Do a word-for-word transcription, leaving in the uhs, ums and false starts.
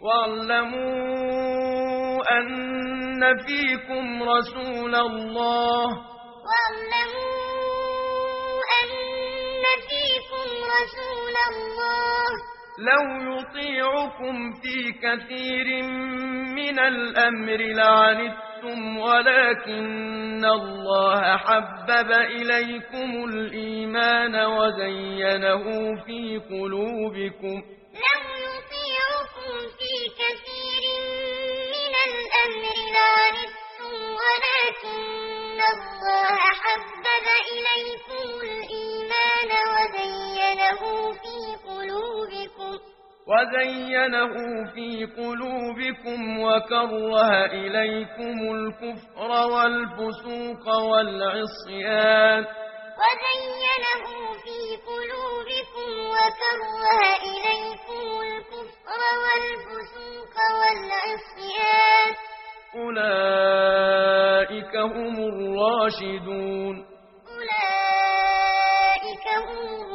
واعلموا أن فيكم رسول الله واعلموا أن فيكم رسول الله لو يطيعكم في كثير من الأمر لعنتم ولكن الله حبب إليكم الإيمان وزينه في قلوبكم لو يطيعكم في كثير من الأمر لعنتم ولكن الله حبب إليكم الإيمان وزينه في قلوبكم وزينه في قلوبكم وكره إليكم الكفر والفسوق والعصيان وزينه في قلوبكم وكره إليكم الكفر والفسوق والعصيان أولئك هم الراشدون أولئك هم